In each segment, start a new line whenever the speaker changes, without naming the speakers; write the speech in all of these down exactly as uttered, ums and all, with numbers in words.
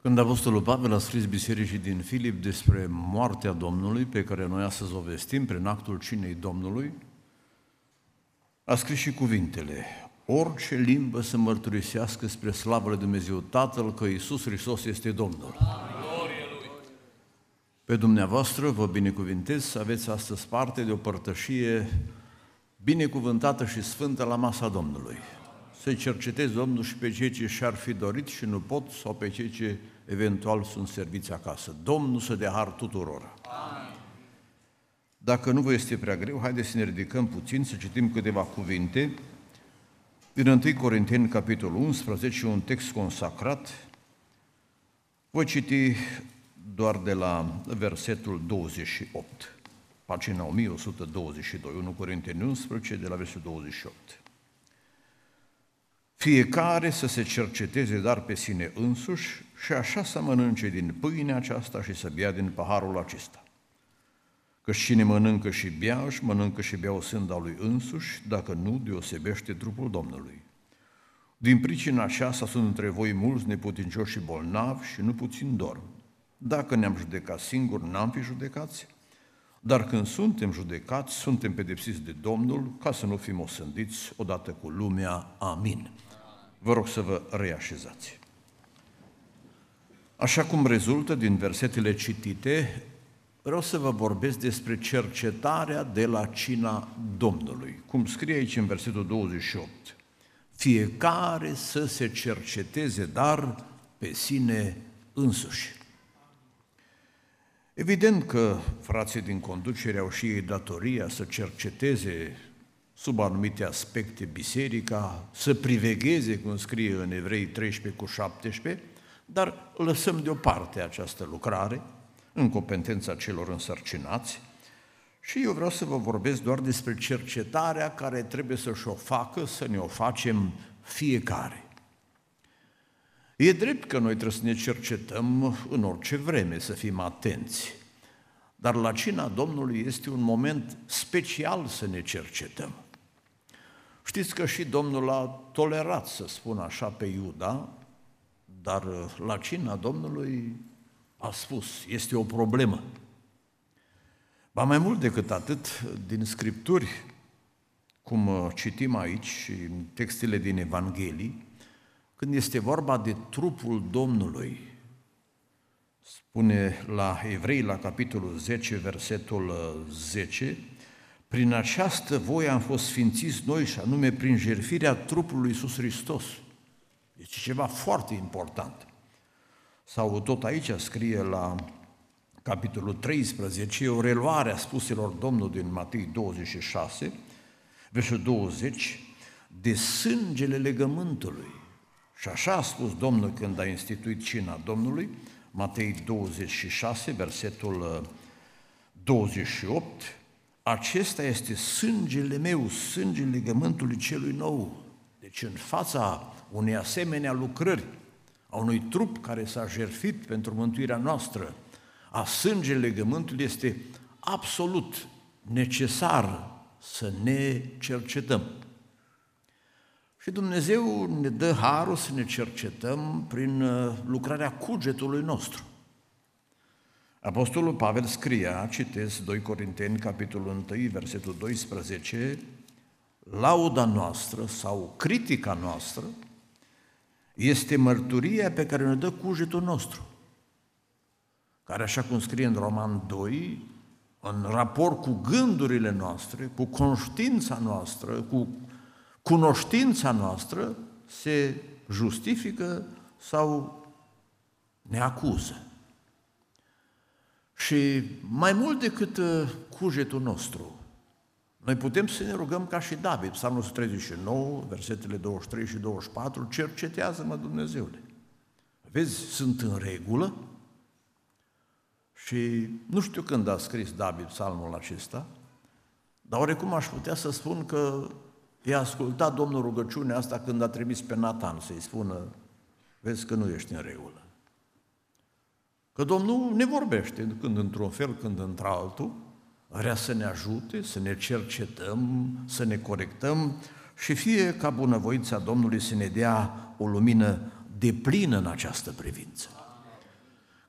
Când Apostolul Pavel a scris bisericii din Filip despre moartea Domnului, pe care noi astăzi o vestim prin actul cinei Domnului, a scris și cuvintele: orice limbă să mărturisească spre slavă lui Dumnezeu Tatăl că Iisus Hristos este Domnul. Pe dumneavoastră vă binecuvintez să aveți astăzi parte de o părtășie binecuvântată și sfântă la masa Domnului. Să-i cercetezi Domnul și pe cei ce și-ar fi dorit și nu pot, sau pe cei ce eventual sunt serviți acasă. Domnul să dea har tuturor. Amin. Dacă nu vă este prea greu, haideți să ne ridicăm puțin, să citim câteva cuvinte din întâi Corinteni, capitolul unsprezece, un text consacrat. Voi citi doar de la versetul douăzeci și opt, pagina o mie o sută douăzeci și doi, întâi Corinteni unsprezece, de la versetul douăzeci și opt. Fiecare să se cerceteze dar pe sine însuși și așa să mănânce din pâinea aceasta și să bea din paharul acesta. Căci cine mănâncă și bea, își mănâncă și bea o sânda lui însuși, dacă nu deosebește trupul Domnului. Din pricina aceasta sunt între voi mulți neputincioși și bolnavi și nu puțin dorm. Dacă ne-am judecat singuri, n-am fi judecați, dar când suntem judecați, suntem pedepsiți de Domnul, ca să nu fim osândiți odată cu lumea. Amin. Vă rog să vă reașezați. Așa cum rezultă din versetele citite, vreau să vă vorbesc despre cercetarea de la cina Domnului. Cum scrie aici în versetul douăzeci și opt. Fiecare să se cerceteze, dar pe sine însuși. Evident că frații din conducere au și ei datoria să cerceteze sub anumite aspecte biserica, să privegheze, cum scrie în Evrei treisprezece cu șaptesprezece, dar lăsăm deoparte această lucrare în competența celor însărcinați și eu vreau să vă vorbesc doar despre cercetarea care trebuie să-și o facă, să ne o facem fiecare. E drept că noi trebuie să ne cercetăm în orice vreme, să fim atenți, dar la cina Domnului este un moment special să ne cercetăm. Știți că și Domnul a tolerat, să spun așa, pe Iuda, dar la cina Domnului a spus, este o problemă. Ba mai mult decât atât, din Scripturi, cum citim aici și în textele din Evanghelii, când este vorba de trupul Domnului, spune la Evrei, la capitolul zece, versetul zece, prin această voie am fost sfințiți noi și anume prin jertfirea trupului lui Iisus Hristos. Deci ceva foarte important. Sau tot aici scrie la capitolul treisprezece, o reluare a spuselor Domnului din Matei douăzeci și șase, versetul douăzeci, de sângele legământului. Și așa a spus Domnul când a instituit cina Domnului, Matei douăzeci și șase, versetul douăzeci și opt, acesta este sângele meu, sângele legământului celui nou. Deci în fața unei asemenea lucrări, a unui trup care s-a jertfit pentru mântuirea noastră, a sângele legământului, este absolut necesar să ne cercetăm. Și Dumnezeu ne dă harul să ne cercetăm prin lucrarea cugetului nostru. Apostolul Pavel scria, citesc doi Corinteni, capitolul unu, versetul doisprezece, lauda noastră sau critica noastră este mărturia pe care ne dă cugetul nostru, care, așa cum scrie în Roman doi, în raport cu gândurile noastre, cu conștiința noastră, cu cunoștința noastră, se justifică sau ne acuză. Și mai mult decât cugetul nostru, noi putem să ne rugăm ca și David, Psalmul o sută treizeci și nouă, versetele douăzeci și trei și douăzeci și patru, cercetează-mă, Dumnezeule. Vezi, sunt în regulă? Și nu știu când a scris David psalmul acesta, dar oarecum aș putea să spun că i-a ascultat Domnul rugăciunea asta când a trimis pe Natan să-i spună, vezi că nu ești în regulă. Că Domnul ne vorbește, când într-un fel, când într-altul, vrea să ne ajute, să ne cercetăm, să ne corectăm și fie ca bunăvoința Domnului să ne dea o lumină deplină în această privință.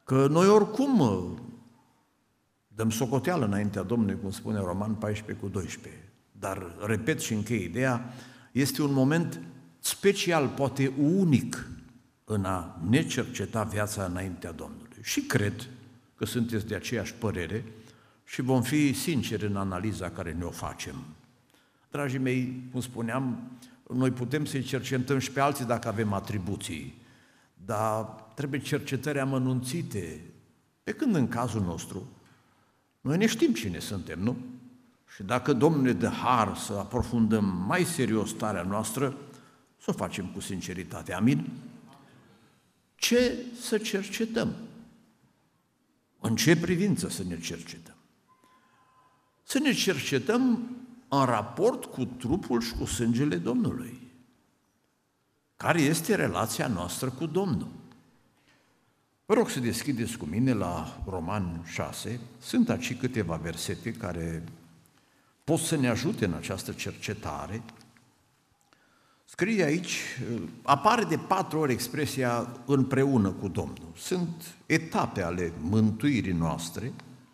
că noi oricum dăm socoteală înaintea Domnului, cum spune Roman paisprezece cu doisprezece. Dar, repet și închei ideea, este un moment special, poate unic, în a ne cerceta viața înaintea Domnului. Și cred că sunteți de aceeași părere și vom fi sinceri în analiza care ne-o facem. Dragii mei, cum spuneam, noi putem să-i cercetăm și pe alții dacă avem atribuții, dar trebuie cercetări amănunțite, pe când în cazul nostru, noi ne știm cine suntem, nu? Și dacă Domnul ne dă har să aprofundăm mai serios starea noastră, să o facem cu sinceritate. Amin? Ce să cercetăm? În ce privință să ne cercetăm? Să ne cercetăm în raport cu trupul și cu sângele Domnului. Care este relația noastră cu Domnul? Vă rog să deschideți cu mine la Roman șase. Sunt aici câteva versete care pot să ne ajute în această cercetare. Scrie aici, apare de patru ori expresia împreună cu Domnul. Sunt etape ale mântuirii noastre.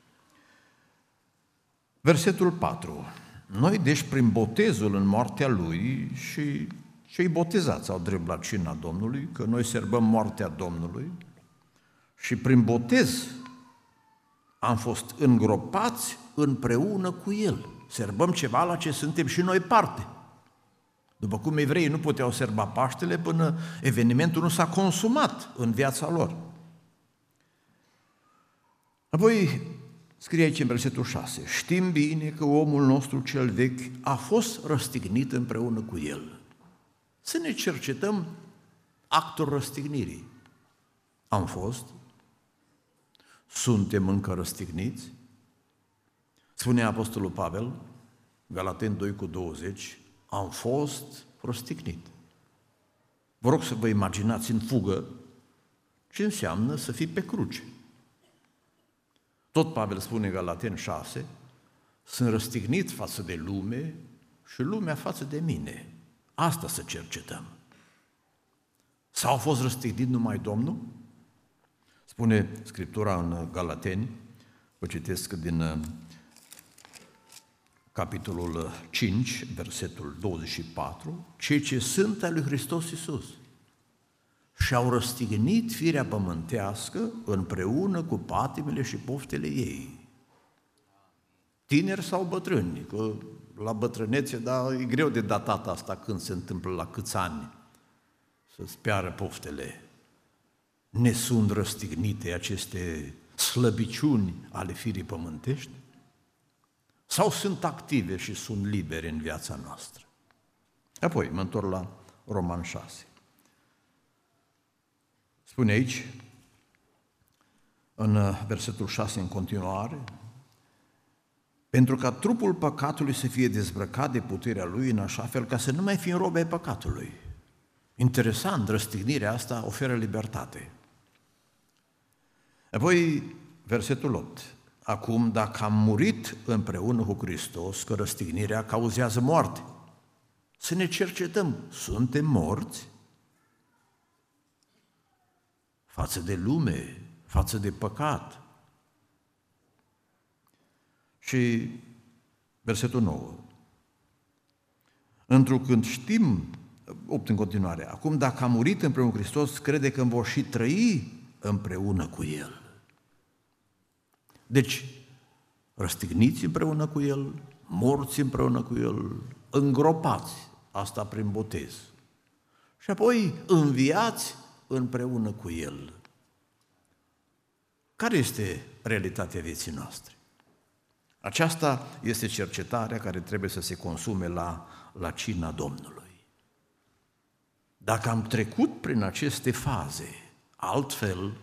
Versetul patru. Noi, deci, prin botezul în moartea Lui, și cei botezați au drept la cina Domnului, că noi sărbăm moartea Domnului, și prin botez am fost îngropați împreună cu El. Sărbăm ceva la ce suntem și noi parte. După cum evreii nu puteau sărba Paștele până evenimentul nu s-a consumat în viața lor. Apoi scrie aici în versetul șase, știm bine că omul nostru cel vechi a fost răstignit împreună cu El. Să ne cercetăm actul răstignirii. Am fost? Suntem încă răstigniți? Spune Apostolul Pavel, Galateni doi cu douăzeci, am fost răstignit. Vă rog să vă imaginați în fugă ce înseamnă să fii pe cruce. Tot Pavel spune în Galateni șase, sunt răstignit față de lume și lumea față de mine. Asta să cercetăm. Sau a fost răstignit numai Domnul? Spune Scriptura în Galateni, vă citesc din capitolul cinci, versetul douăzeci și patru, cei ce sunt al lui Hristos Iisus și-au răstignit firea pământească împreună cu patimile și poftele ei. Tineri sau bătrâni, că la bătrânețe, dar e greu de datat asta când se întâmplă la câți ani să-ți piară poftele. Ne sunt răstignite aceste slăbiciuni ale firii pământești? Sau sunt active și sunt libere în viața noastră? Apoi, mă întorc la Roman șase. Spune aici, în versetul șase în continuare, pentru ca trupul păcatului să fie dezbrăcat de puterea lui în așa fel ca să nu mai fie în robe ai păcatului. Interesant, răstignirea asta oferă libertate. Apoi, versetul opt. Acum, dacă am murit împreună cu Hristos, că răstignirea cauzează moarte, să ne cercetăm, suntem morți față de lume, față de păcat. Și versetul nouă. Întrucând știm, opt în continuare, acum dacă am murit împreună cu Hristos, crede că vom și trăi împreună cu El. Deci, răstigniți împreună cu El, morți împreună cu El, îngropați, asta prin botez. Și apoi înviați împreună cu El. Care este realitatea vieții noastre? Aceasta este cercetarea care trebuie să se consume la, la cina Domnului. Dacă am trecut prin aceste faze, altfel,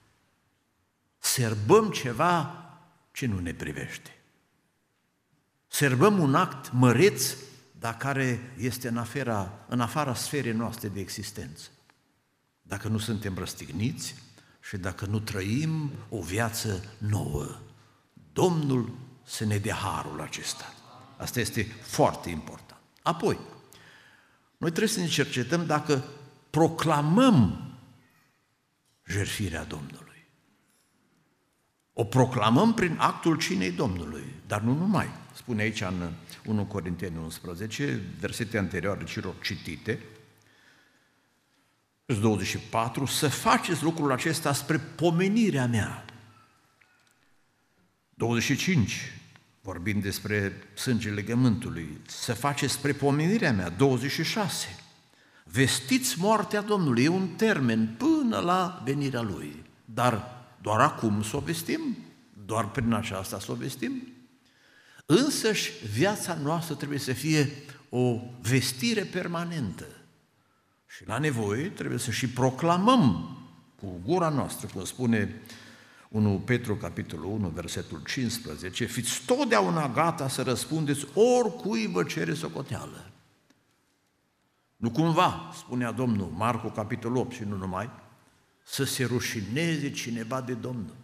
sărbăm ceva ce nu ne privește. Sărbăm un act măreț, dar care este în afara, în afara sferei noastre de existență. Dacă nu suntem răstigniți și dacă nu trăim o viață nouă, Domnul să ne dea harul acesta. Asta este foarte important. Apoi, noi trebuie să ne cercetăm dacă proclamăm jertfirea Domnului. O proclamăm prin actul cinei Domnului, dar nu numai. Spune aici în unu Corinteni unsprezece, versete anterioare celor citite, douăzeci și patru, să faceți lucrul acesta spre pomenirea mea. douăzeci și cinci, vorbind despre sângele legământului, să faceți spre pomenirea mea. douăzeci și șase, vestiți moartea Domnului, e un termen până la venirea Lui, dar doar acum să o vestim, doar prin aceasta să o vestim. Însăși viața noastră trebuie să fie o vestire permanentă și la nevoie trebuie să și proclamăm cu gura noastră, cum spune unu Petru, capitolul unu, versetul cincisprezece, fiți totdeauna gata să răspundeți oricui vă cere socoteală. Nu cumva, spunea Domnul, Marcu, capitolul opt și nu numai, să se rușineze cineva de Domnul.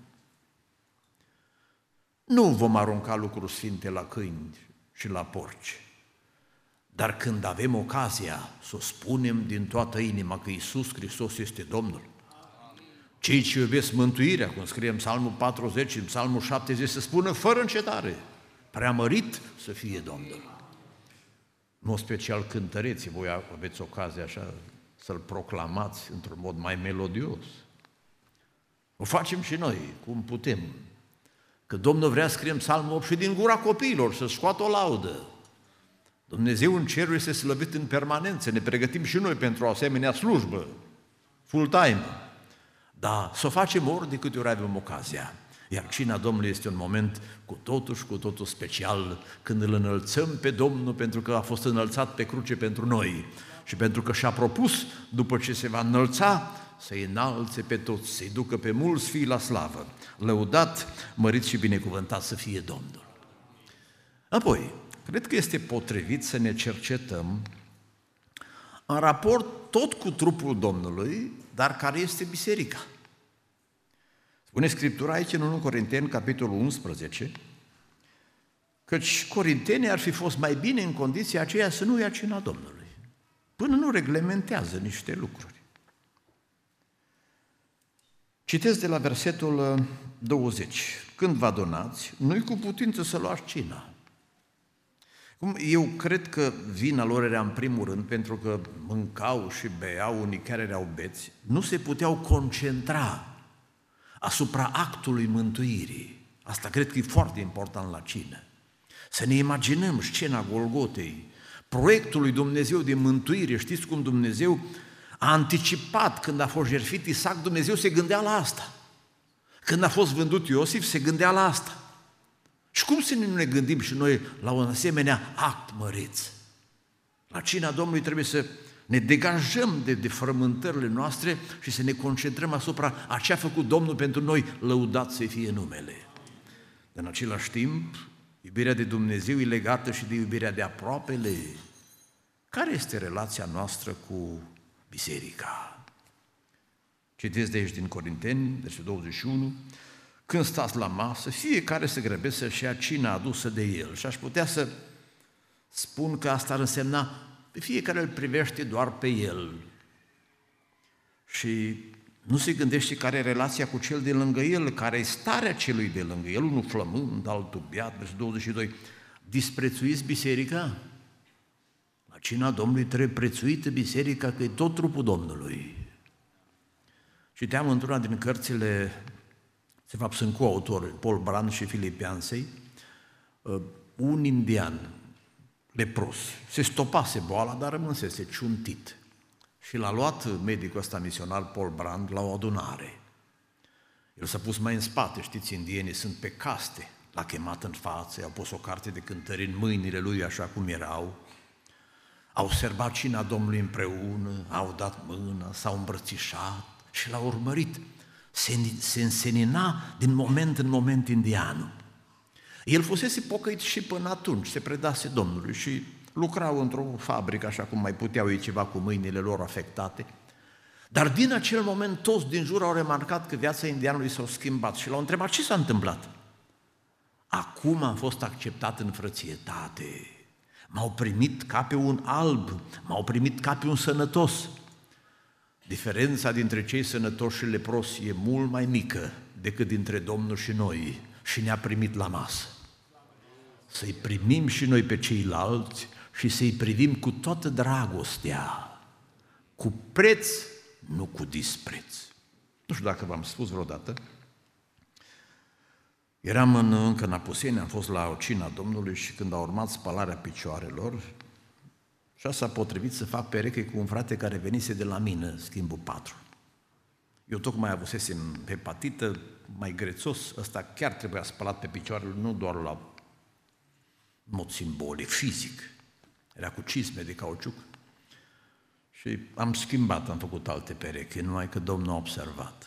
Nu vom arunca lucruri sfinte la câini și la porci, dar când avem ocazia să o spunem din toată inima că Iisus Hristos este Domnul, cei ce iubesc mântuirea, cum scrie în Psalmul patruzeci, în Psalmul șaptezeci, să spună fără încetare, preamărit să fie Domnul. În special cântăreții, voi aveți ocazia așa să-L proclamați într-un mod mai melodios. O facem și noi, cum putem. Că Domnul vrea să scriem Psalmul opt și din gura copiilor, să scoată o laudă. Dumnezeu în cerul este slăvit în permanență, ne pregătim și noi pentru o asemenea slujbă, full-time. Dar să o facem ori de câte ori avem ocazia. Iar cina Domnului este un moment cu totul și cu totul special, când îl înălțăm pe Domnul pentru că a fost înălțat pe cruce pentru noi și pentru că și-a propus, după ce se va înălța, să-i înalțe pe toți, să-i ducă pe mulți fii la slavă. Lăudat, mărit și binecuvântat să fie Domnul. Apoi, cred că este potrivit să ne cercetăm în raport tot cu trupul Domnului, dar care este biserica. Spune Scriptura aici în unu Corinteni, capitolul unsprezece, căci corintenii ar fi fost mai bine în condiția aceea să nu ia cina Domnului, până nu reglementează niște lucruri. Citesc de la versetul douăzeci. Când vă adunați, nu-i cu putință să luați cina. Eu cred că vina lor era în primul rând pentru că mâncau și beau, unii chiar erau beți, nu se puteau concentra asupra actului mântuirii. Asta cred că e foarte important la cină. Să ne imaginăm scena Golgotei, proiectul lui Dumnezeu de mântuire. Știți cum Dumnezeu a anticipat când a fost jertfit Isaac, Dumnezeu se gândea la asta. Când a fost vândut Iosif, se gândea la asta. Și cum să nu ne gândim și noi la un asemenea act măreț? La cina Domnului trebuie să ne degajăm de, de frământările noastre și să ne concentrăm asupra a ce a făcut Domnul pentru noi, lăudat să fie numele. În același timp, iubirea de Dumnezeu e legată și de iubirea de aproapele. Care este relația noastră cu biserica? Citesc de aici din Corinteni, versetul douăzeci și unu, când stați la masă, fiecare se grăbește să-și ia cina adusă de el. Și aș putea să spun că asta ar însemna pe fiecare îl privește doar pe el și nu se gândește care e relația cu cel de lângă el, care e starea celui de lângă el, unul flămând, altul beat, versetul douăzeci și doi. Disprețuiți biserica? La cina Domnului trebuie prețuită biserica, că e tot trupul Domnului. Citeam într-una din cărțile, de fapt sunt coautori, Paul Brand și Philip Yancey, un indian lepros, se stopase boala, dar rămânsese ciuntit. Și l-a luat medicul ăsta misionar, Paul Brand, la o adunare. El s-a pus mai în spate, știți, indienii sunt pe caste. L-a chemat în față, i-au pus o carte de cântări în mâinile lui așa cum erau. Au serbat cina Domnului împreună, au dat mâna, s-au îmbrățișat și l-au urmărit. Se, se însenina din moment în moment indianul. El fusese pocăit și până atunci, se predase Domnului și lucrau într-o fabrică, așa cum mai puteau ei ceva cu mâinile lor afectate. Dar din acel moment toți din jur au remarcat că viața indianului s-a schimbat și l-au întrebat ce s-a întâmplat. Acum am fost acceptat în frățietate, m-au primit ca pe un alb, m-au primit ca pe un sănătos. Diferența dintre cei sănătoși și leprosi e mult mai mică decât dintre Domnul și noi și ne-a primit la masă. Să-i primim și noi pe ceilalți și să-i privim cu toată dragostea, cu preț, nu cu dispreț. Nu știu dacă v-am spus vreodată, eram în, încă în Apuseni, am fost la o cina Domnului și când a urmat spălarea picioarelor, și s-a potrivit să fac pereche cu un frate care venise de la mine, schimbul patru. Eu tocmai avusesem hepatită, mai grețos, ăsta chiar trebuia spălat pe picioarele, nu doar la mod simbolic, fizic. Era cu cizme de cauciuc. Și am schimbat, am făcut alte pereche, numai că Domnul a observat.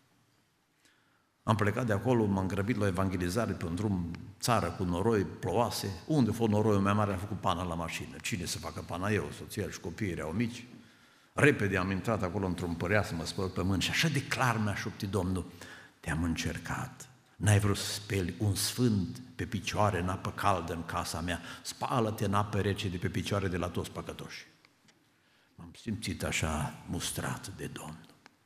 Am plecat de acolo, m-am grăbit la evangelizare pe un drum, țară cu noroi, plouase. Unde a fost noroiul meu mare, a făcut pana la mașină. Cine să facă pana? Eu, soția și copiii erau mici. Repede am intrat acolo într-un părea să mă spăl pe mâini și așa de clar mi-a șoptit Domnul: te-am încercat, n-ai vrut să speli un sfânt pe picioare în apă caldă în casa mea, spală-te în apă rece de pe picioare de la toți păcătoși. M-am simțit așa mustrat de Domnul.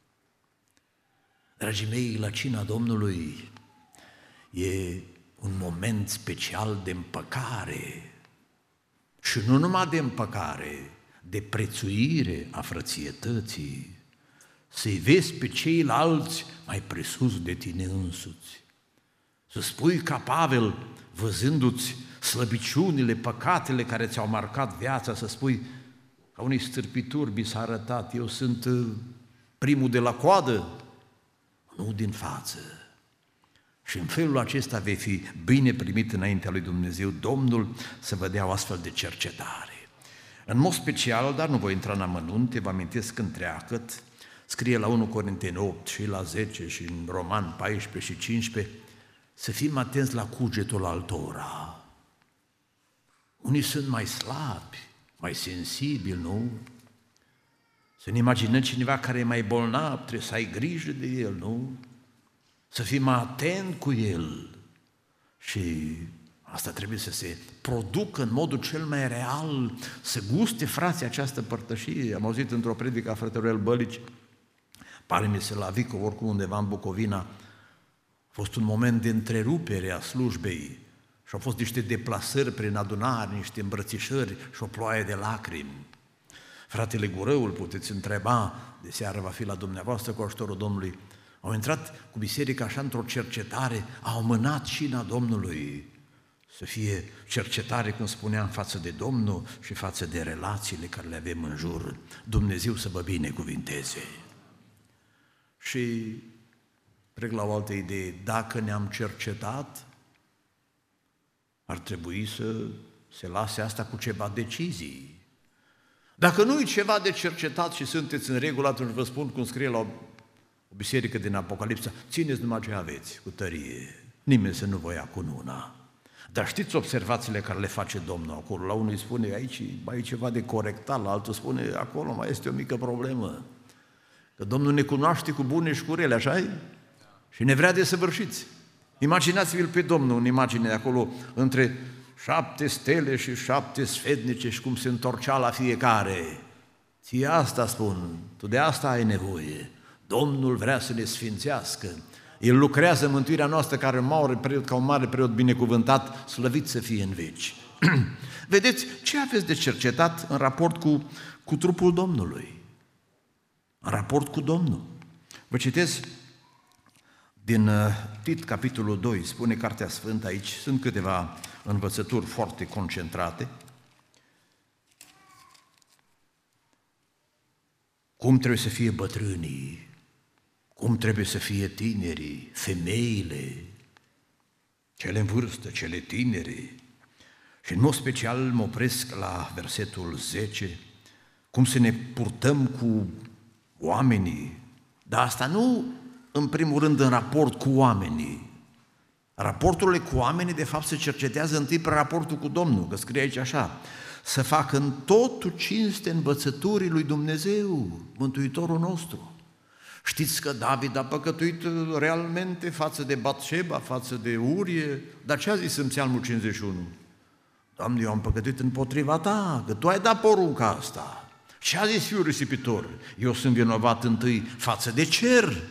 Dragii mei, la cina Domnului e un moment special de împăcare și nu numai de împăcare, de prețuire a frățietății, să-i vezi pe ceilalți mai presus de tine însuți. Să spui ca Pavel, văzându-ți slăbiciunile, păcatele care ți-au marcat viața, să spui ca unei stârpituri mi s-a arătat, eu sunt primul de la coadă, nu din față. Și în felul acesta vei fi bine primit înaintea lui Dumnezeu, Domnul să vă dea o astfel de cercetare. În mod special, dar nu voi intra în amănunte, vă amintesc întreagăt, scrie la unu Corinteni opt și la zece și în Roman paisprezece și cincisprezece, să fim atenți la cugetul altora. Unii sunt mai slabi, mai sensibili, nu? Să ne imaginăm cineva care e mai bolnav, trebuie să ai grijă de el, nu? Să fim atent cu el. Și asta trebuie să se producă în modul cel mai real, să guste frații această părtășie. Am auzit într-o predică a frătelui El Bălici, pare-mi să la Vico, oricum undeva în Bucovina, a fost un moment de întrerupere a slujbei și au fost niște deplasări prin adunare, niște îmbrățișări și o ploaie de lacrimi. Fratele Gurăul, puteți întreba, de seară va fi la dumneavoastră cu ajutorul Domnului, au intrat cu biserica așa într-o cercetare, au mânat cina Domnului, să fie cercetare, cum spuneam, față de Domnul și față de relațiile care le avem în jur. Dumnezeu să vă binecuvinteze. Și trec la o altă idee, dacă ne-am cercetat, ar trebui să se lase asta cu ceva decizii. Dacă nu e ceva de cercetat și sunteți în regulă, atunci vă spun cum scrie la o biserică din Apocalipsa, țineți numai ce aveți cu tărie, nimeni să nu vă ia cu una. Dar știți observațiile care le face Domnul acolo? La unul îi spune, aici mai e ceva de corectat, la altul spune, acolo mai este o mică problemă. Că Domnul ne cunoaște cu bune și cu rele, așa-i? Și ne vrea desăvârșiți. Imaginați-vi-l pe Domnul în imagine de acolo, între șapte stele și șapte sfetnice și cum se întorcea la fiecare. Ție asta spun, tu de asta ai nevoie. Domnul vrea să ne sfințească. El lucrează mântuirea noastră care un mare preot, ca un mare preot binecuvântat, slăvit să fie în veci. Vedeți, ce aveți de cercetat în raport cu, cu trupul Domnului? În raport cu Domnul. Vă citesc din Tit, capitolul doi, spune Cartea Sfântă aici, sunt câteva învățături foarte concentrate. Cum trebuie să fie bătrânii, cum trebuie să fie tinerii, femeile, cele în vârstă, cele tinere. Și în mod special mă opresc la versetul zece, cum să ne purtăm cu oamenii, dar asta nu în primul rând în raport cu oamenii. Raporturile cu oamenii de fapt se cercetează întâi pe raportul cu Domnul, că scrie aici așa, să facă în totul cinste învățăturii lui Dumnezeu, Mântuitorul nostru. Știți că David a păcătuit realmente față de Batșeba, față de Urie, dar ce a zis în Psalmul cincizeci și unu? Doamne, eu am păcătuit împotriva Ta, că Tu ai dat porunca asta. Ce a zis fiul risipitor? Eu sunt vinovat întâi față de cer,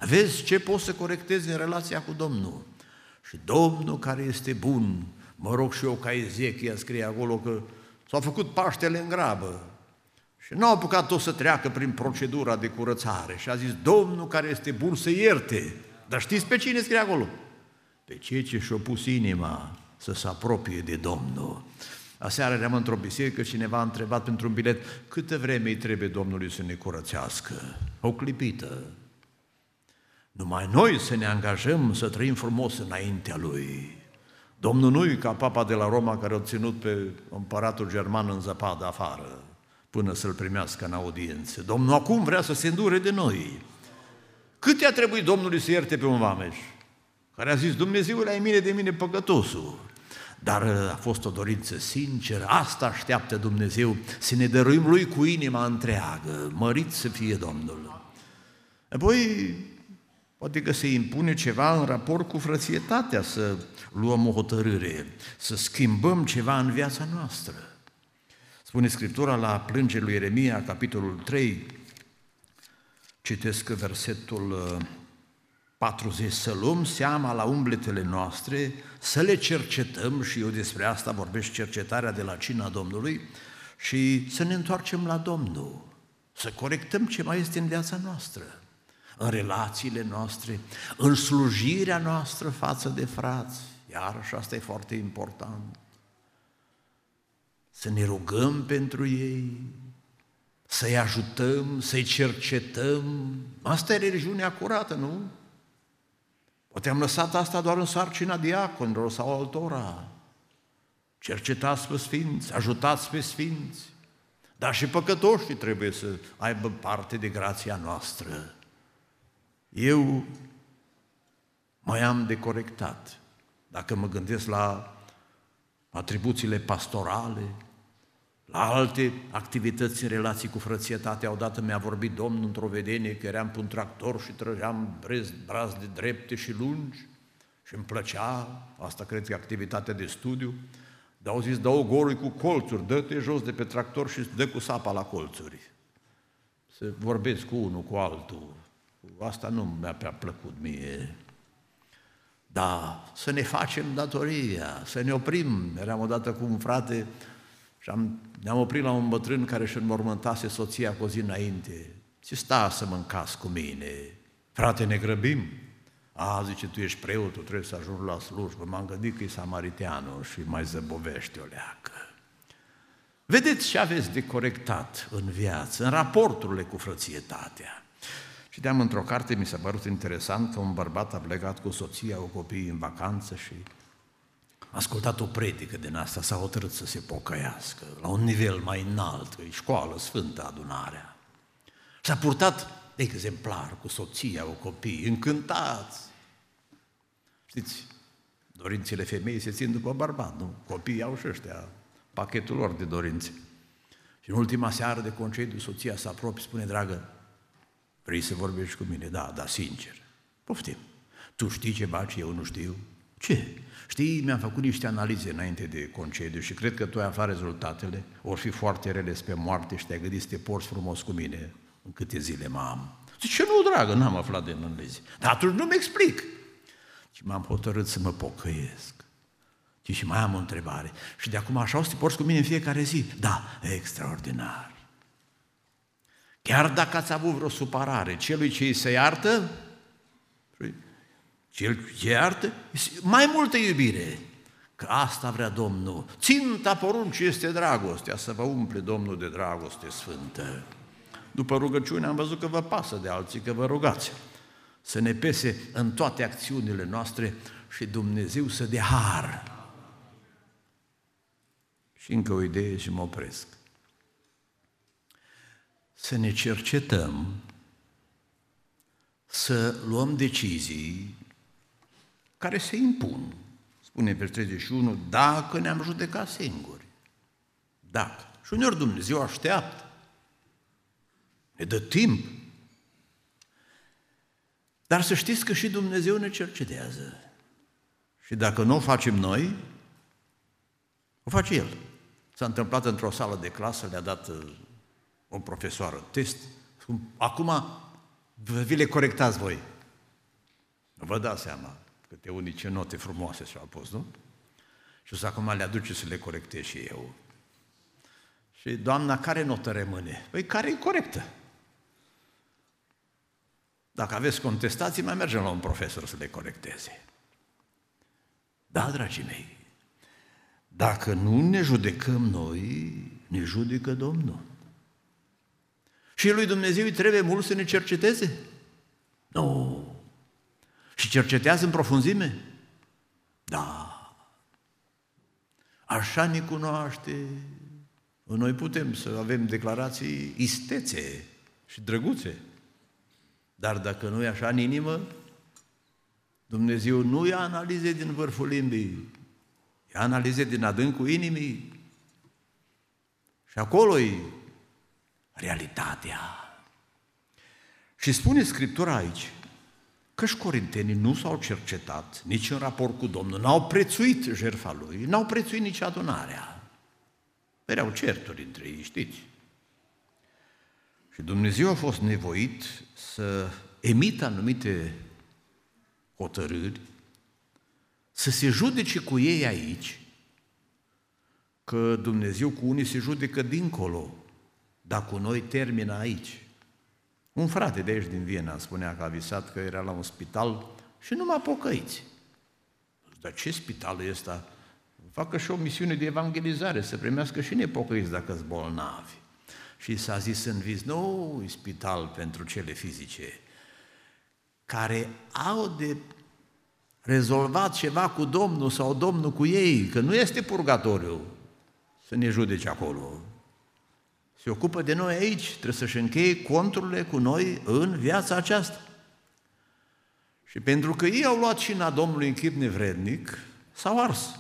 Vezi ce poți să corectezi în relația cu Domnul. Și Domnul care este bun, mă rog și eu ca Ezechia, scrie acolo că s-au făcut Paștele în grabă și n-au apucat tot să treacă prin procedura de curățare și a zis, Domnul care este bun să ierte. Dar știți pe cine scrie acolo? Pe cei ce și-au pus inima să se apropie de Domnul. Aseară eram într-o biserică, cineva a întrebat pentru un bilet, câtă vreme îi trebuie Domnului să ne curățească? O clipită. Numai noi să ne angajăm să trăim frumos înaintea Lui. Domnul nu-i ca papa de la Roma care a ținut pe împăratul german în zăpadă afară până să-l primească în audiență. Domnul acum vrea să se îndure de noi. Cât i-a trebuit Domnului să ierte pe un vameș care a zis, Dumnezeule, ai mine de mine păcătosul. Dar a fost o dorință sinceră, asta așteaptă Dumnezeu, să ne dăruim Lui cu inima întreagă, mărit să fie Domnul. Apoi, poate că se impune ceva în raport cu frățietatea, să luăm o hotărâre, să schimbăm ceva în viața noastră. Spune Scriptura la Plângerea lui Ieremia, capitolul trei, citesc versetul patruzeci, să luăm seama la umbletele noastre, să le cercetăm, și eu despre asta vorbesc, cercetarea de la cina Domnului, și să ne întoarcem la Domnul, să corectăm ce mai este în viața noastră, în relațiile noastre, în slujirea noastră față de frați, iarăși asta e foarte important, să ne rugăm pentru ei, să-i ajutăm, să-i cercetăm, asta e religiunea curată, nu? Poate am lăsat asta doar în sarcina diaconilor sau altora. Cercetați pe sfinți, ajutați pe sfinți, dar și păcătoșii trebuie să aibă parte de grația noastră. Eu mai am de corectat. Dacă mă gândesc la atribuțiile pastorale, la alte activități în relații cu frățietatea, odată mi-a vorbit Domnul într-o vedenie că eram pe un tractor și trăgeam brazde drepte și lungi și îmi plăcea, asta cred că e activitatea de studiu, dar au zis, dă o gorui cu colțuri, dă-te jos de pe tractor și dă cu sapa la colțuri. Să vorbesc cu unul, cu altul, asta nu mi-a prea plăcut mie. Da, să ne facem datoria, să ne oprim. Eram odată cu un frate și am, ne-am oprit la un bătrân care își înmormântase soția cu o zi înainte. Și sta să mâncați cu mine. Frate, ne grăbim? A, zice, tu ești preot, tu trebuie să ajungi la slujbă. M-am gândit că e samariteanul și mai zăbovește o leacă. Vedeți ce aveți de corectat în viață, în raporturile cu frățietatea. Citeam într-o carte, mi s-a părut interesant că un bărbat a plecat cu soția, cu copiii în vacanță și a ascultat o predică din asta, s-a hotărât să se pocăiască la un nivel mai înalt, că e școală sfântă adunarea. S-a purtat exemplar cu soția, cu copiii, încântați. Știți, dorințele femeii se țin după bărbat, nu? Copiii au și ăștia pachetul lor de dorințe. Și în ultima seară de concediu, soția se apropie, spune, dragă, vrei să vorbești cu mine? Da, da, sincer. Poftim. Tu știi ceva ce eu nu știu? Ce? Știi, mi-am făcut niște analize înainte de concediu și cred că tu ai aflat rezultatele, or fi foarte rele spre moarte și te-ai gândit să te porți frumos cu mine în câte zile mă am. Zice, nu, dragă, n-am aflat din analize. Dar atunci nu-mi explic. Și m-am hotărât să mă pocăiesc. Și mai am o întrebare. Și de acum așa o să te porți cu mine în fiecare zi? Da, extraordinar. Chiar dacă ați avut vreo supărare, celui ce îi se iartă, cel ce iartă, mai multă iubire. Că asta vrea Domnul. Ținta poruncii este dragostea, să vă umple Domnul de dragoste sfântă. După rugăciune am văzut că vă pasă de alții, că vă rugați. Să ne pese în toate acțiunile noastre și Dumnezeu să dea har. Și încă o idee și mă opresc. Să ne cercetăm, să luăm decizii care se impun. Spune pe treizeci și unu, dacă ne-am judecat singuri. Dacă. Și uneori Dumnezeu așteaptă. Ne dă timp. Dar să știți că și Dumnezeu ne cercetează. Și dacă nu o facem noi, o face El. S-a întâmplat într-o sală de clasă, le-a dat o profesoară test. Acum vi le corectați voi. Vă dați seama câte unii ce note frumoase și-au pus, nu? Și o să acum le aduce să le corectez și eu. Și doamna, care notă rămâne? Păi care e corectă? Dacă aveți contestații, mai mergem la un profesor să le corecteze. Da, dragii mei, dacă nu ne judecăm noi, ne judecă Domnul. Și lui Dumnezeu îi trebuie mult să ne cerceteze? Nu. Și cercetează în profunzime? Da. Așa ne cunoaște. Noi putem să avem declarații istețe și drăguțe. Dar dacă nu e așa în inimă, Dumnezeu nu ia analize din vârful limbii, ia analize din adâncul inimii. Și acolo e realitatea. Și spune Scriptura aici că-și corintenii nu s-au cercetat nici în raport cu Domnul, n-au prețuit jertfa Lui, n-au prețuit nici adunarea. Erau certuri între ei, știți? Și Dumnezeu a fost nevoit să emită anumite hotărâri, să se judece cu ei aici, că Dumnezeu cu unii se judecă dincolo, dar cu noi termină aici. Un frate de aici din Viena spunea că a visat că era la un spital și numai pocăiți. Dar ce spital e ăsta? Facă și o misiune de evangelizare, să primească și nepocăiți dacă sunt bolnavi. Și s-a zis în vis, nu e spital pentru cele fizice, care au de rezolvat ceva cu Domnul sau Domnul cu ei, că nu este purgatoriu să ne judece acolo. Se ocupă de noi aici, trebuie să-și încheie conturile cu noi în viața aceasta. Și pentru că ei au luat cina Domnului în chip nevrednic, s-au ars.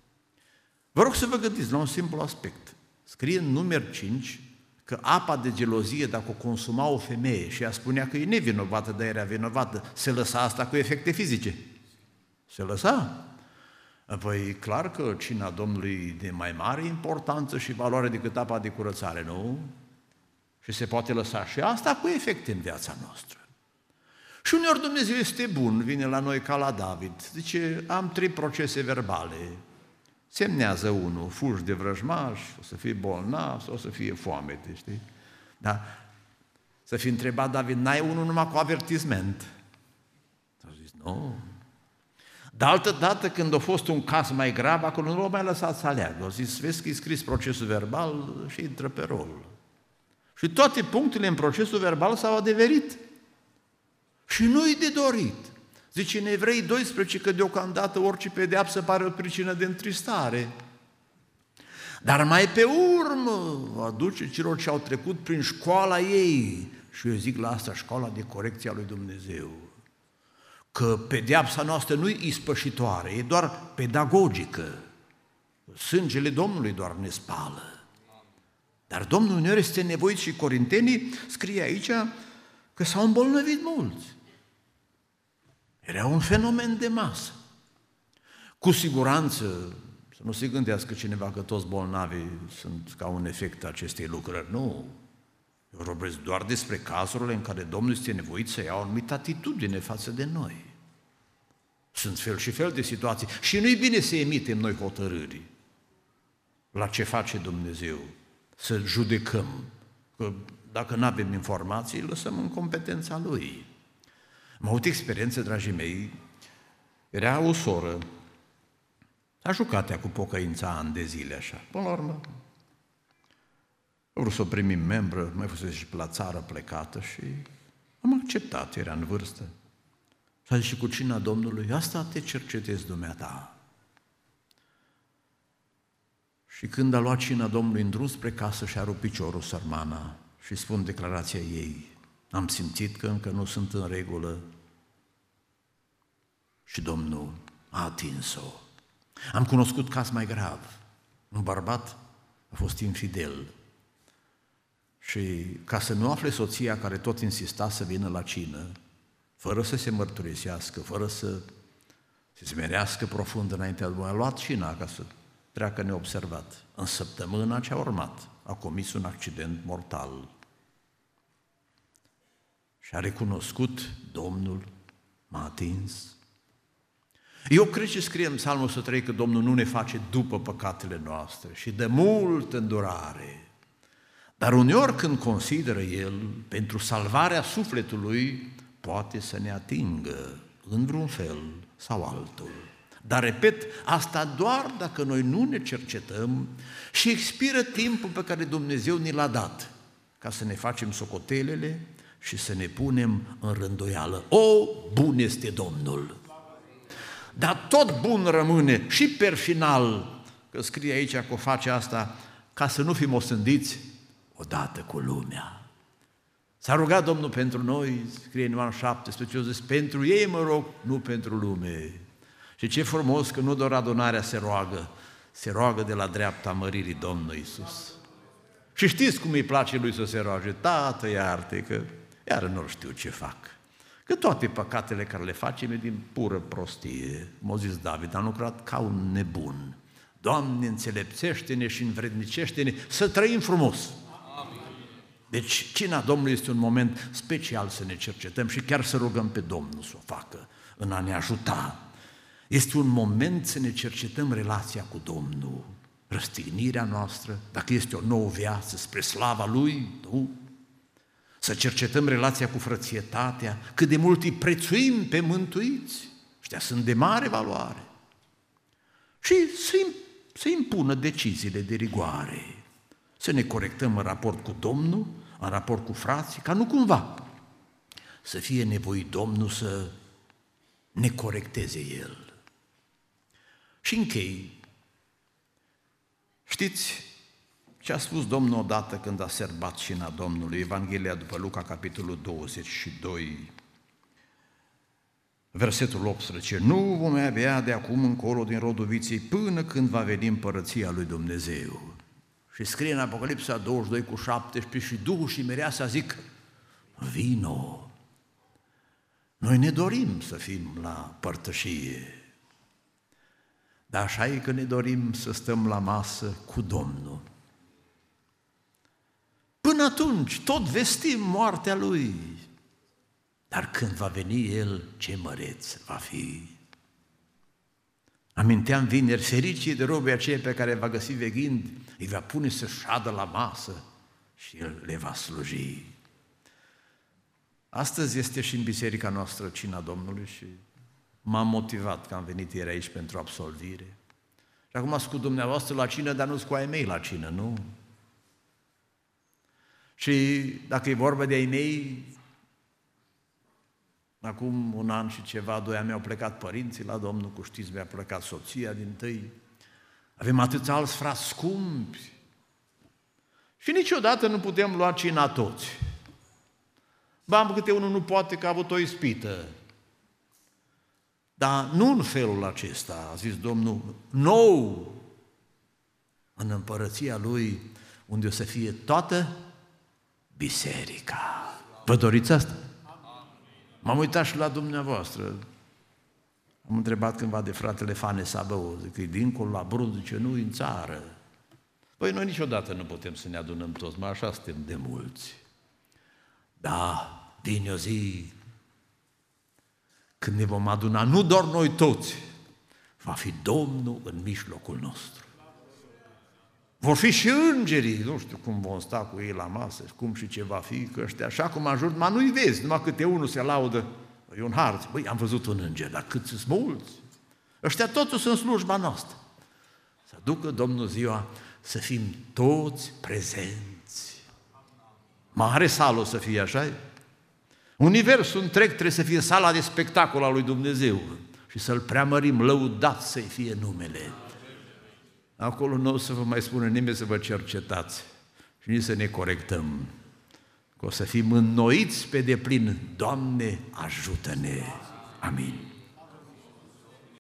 Vă rog să vă gândiți la un simplu aspect. Scrie în Numeri cinci că apa de gelozie, dacă o consuma o femeie și ea spunea că e nevinovată, dar era vinovată, se lăsa asta cu efecte fizice. Se lăsa. Apoi, clar că cina Domnului e de mai mare importanță și valoare decât apa de curățare, nu? Și se poate lăsa și asta cu efecte în viața noastră. Și uneori Dumnezeu este bun, vine la noi ca la David, zice, am trei procese verbale, semnează unul, fugi de vrăjmaș, o să fie bolnav sau o să fie foamete, știi? Da? Să fi întrebat David, n-ai unul numai cu avertisment? S-a zis, nu. De altă dată, când a fost un caz mai grav, acolo nu l-a mai lăsat să aleagă. A zis, vezi că e scris procesul verbal și intră pe rol. Și toate punctele în procesul verbal s-au adeverit. Și nu-i de dorit. Zice în Evrei doisprezece că deocamdată orice pedeapsă pare o pricină de întristare. Dar mai pe urmă aduce celor ce au trecut prin școala ei. Și eu zic la asta școala de corecție a lui Dumnezeu. Că pedeapsa noastră nu-i ispășitoare, e doar pedagogică. Sângele Domnului doar ne spală. Dar Domnul uneori este nevoit și corintenii, scrie aici că s-au îmbolnăvit mulți. Era un fenomen de masă. Cu siguranță, să nu se gândească cineva că toți bolnavii sunt ca un efect acestei lucrări, nu. Eu vorbesc doar despre cazurile în care Domnul este nevoit să ia o anumită atitudine față de noi. Sunt fel și fel de situații și nu-i bine să emitem noi hotărâri la ce face Dumnezeu, să judecăm, că dacă nu avem informații, lăsăm în competența Lui. Am avut experiență, dragii mei, era o soră, a jucat ea cu pocăința ani de zile așa, până la urmă, a vrut să o primim membră, mai fusese și la țară plecată și am acceptat, era în vârstă. Și a zis și cu cina Domnului, asta te cercetezi dumneata. Și când a luat cina Domnului în drum spre casă și-a rupt piciorul sărmana și spun declarația ei, am simțit că încă nu sunt în regulă și Domnul a atins-o. Am cunoscut caz mai grav. Un bărbat a fost infidel și ca să nu afle soția care tot insista să vină la cină, fără să se mărturisească, fără să se smerească profund înaintea Domnului, a luat cina ca să treacă neobservat. În săptămâna ce a urmat a comis un accident mortal și a recunoscut Domnul m-a atins. Eu cred și scrie în Psalmul o sută trei că Domnul nu ne face după păcatele noastre și de multă îndurare. Dar uneori când consideră El, pentru salvarea sufletului, poate să ne atingă în vreun fel sau altul. Dar, repet, asta doar dacă noi nu ne cercetăm și expiră timpul pe care Dumnezeu ni l-a dat ca să ne facem socotelele și să ne punem în rânduială. O, bun este Domnul! Dar tot bun rămâne și per final, că scrie aici că o face asta ca să nu fim osândiți odată cu lumea. S-a rugat Domnul pentru noi, scrie în Ioan șaptesprezece, zis, pentru ei mă rog, nu pentru lume. Și ce frumos că nu doar adunarea se roagă, se roagă de la dreapta măririi Domnului Iisus. Și știți cum îi place lui să se roage? Tată, iartă, că iar nu știu ce fac. Că toate păcatele care le facem e din pură prostie. M-a zis David, am lucrat ca un nebun. Doamne, înțelepțește-ne și învrednicește-ne să trăim frumos. Deci, cina Domnului este un moment special să ne cercetăm și chiar să rugăm pe Domnul să o facă, în a ne ajuta. Este un moment să ne cercetăm relația cu Domnul, răstignirea noastră, dacă este o nouă viață spre slava Lui, nu? Să cercetăm relația cu frățietatea, cât de mult îi prețuim pe mântuiți, ăștia sunt de mare valoare. Și să impună deciziile de rigoare, să ne corectăm în raport cu Domnul, în raport cu frații, ca nu cumva să fie nevoit Domnul să ne corecteze El. Și închei. Știți ce a spus Domnul odată când a serbat cina Domnului? Evanghelia după Luca, capitolul douăzeci și doi, versetul optsprezece. Nu vom avea de acum încolo din rodul viței până când va veni împărăția lui Dumnezeu. Și scrie în Apocalipsa douăzeci și doi cu șaptesprezece, și Duhul și Mireasa zic, vino. Noi ne dorim să fim la părtășie, dar așa e că ne dorim să stăm la masă cu Domnul. Până atunci, tot vestim moartea Lui, dar când va veni El, ce măreț va fi. Aminteam vineri, fericii de robii aceia pe care va găsi veghind, îi va pune să șadă la masă și El le va sluji. Astăzi este și în biserica noastră cina Domnului și m-am motivat că am venit ieri aici pentru absolvire. Și acum sunt cu dumneavoastră la cină, dar nu sunt cu ai mei la cină, nu? Și dacă e vorba de ai mei, acum un an și ceva, doi ani mi-au plecat părinții la Domnul, cu știți, mi-a plecat soția dintâi. Avem atâția alți frați scumpi și niciodată nu putem lua cina toți. Ba, câte unul nu poate că a avut o ispită. Dar nu în felul acesta, a zis Domnul, nou în împărăția Lui, unde o să fie toată biserica. Vă doriți asta? M-am uitat și la dumneavoastră. Am întrebat cândva de fratele Fane Sabău, zic că e dincolo la Brud, zice, nu în țară. Păi noi niciodată nu putem să ne adunăm toți, mai așa suntem de mulți. Da, vine o zi când ne vom aduna, nu doar noi toți, va fi Domnul în mijlocul nostru. Vor fi și îngerii, nu știu cum vom sta cu ei la masă, cum și ce va fi, că ăștia așa cum ajung, numai nu-i vezi, numai câte unul se laudă, e un har, băi, am văzut un înger, dar cât sunt mulți, ăștia totul sunt slujba noastră. Să ducă Domnul ziua să fim toți prezenți. Mare sală o să fie, așa? Universul întreg trebuie să fie sala de spectacol al lui Dumnezeu și să-L preamărim, lăudat să-i fie numele. Acolo nu o să vă mai spună nimeni să vă cercetați și nici să ne corectăm, că o să fim înnoiți pe deplin. Doamne, ajută-ne! Amin.